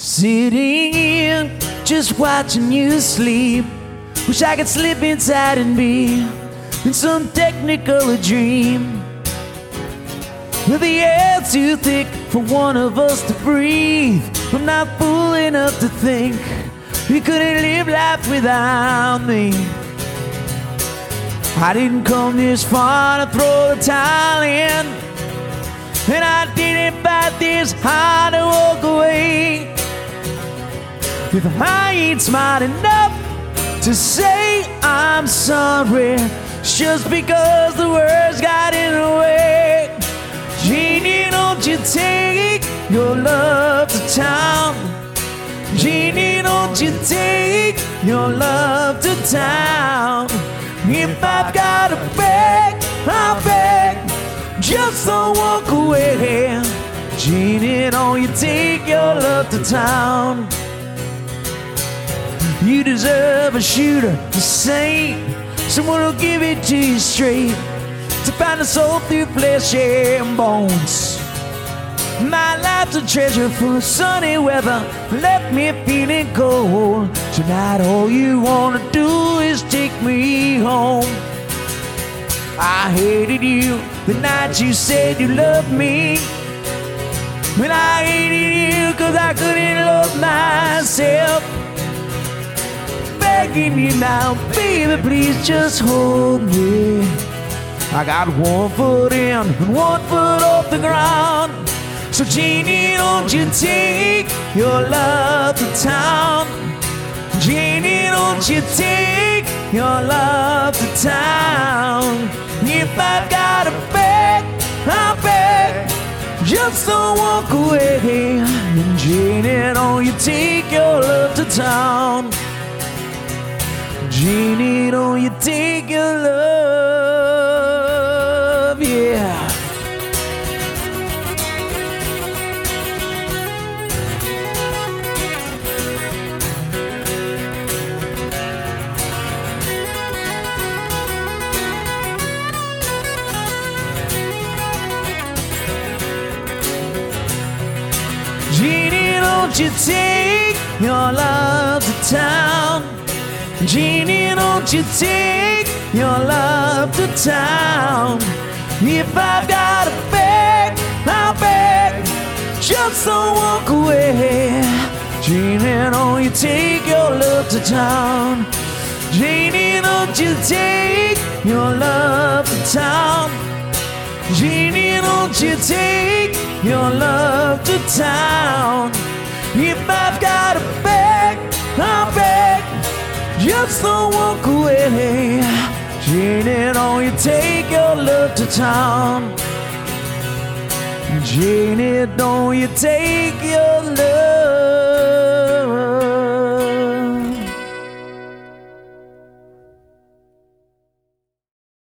Sitting in, just watching you sleep. Wish I could slip inside and be in some technicolor dream. But the air's too thick for one of us to breathe. I'm not fool enough to think you couldn't live life without me. I didn't come this far to throw the towel in, and I didn't fight this hard to walk away. If I ain't smart enough to say I'm sorry, it's just because the words got in the way. Jeannie, don't you take your love to town. Jeannie, don't you take your love to town. If I've got to beg, I'll beg, just don't walk away. Jeannie, don't you take your love to town. You deserve a shooter, a saint, someone who'll give it to you straight, to find a soul through flesh and bones. My life's a treasure full of sunny weather, left me feeling cold. Tonight all you wanna do is take me home. I hated you the night you said you loved me, and I hated you cause I couldn't love myself. Begging you now, baby, please just hold me. I got 1 foot in and 1 foot off the ground. So Jeannie, don't you take your love to town. Jeannie, don't you take your love to town. If I've got to beg, I'll beg, just don't walk away. And Jeannie, don't you take your love to town. Jeannie, don't you take your love, yeah. Jeannie, don't you take your love to town. Jeannie, don't you take your love to town. If I've got to beg, I'll beg, just don't walk away. Jeannie, don't you take your love to town. Jeannie, don't you take your love to town. Jeannie, don't you take your love to town. If I've got to beg, I'll beg, just don't walk away. Jeannie, don't you take your love to town. Jeannie, don't you take your love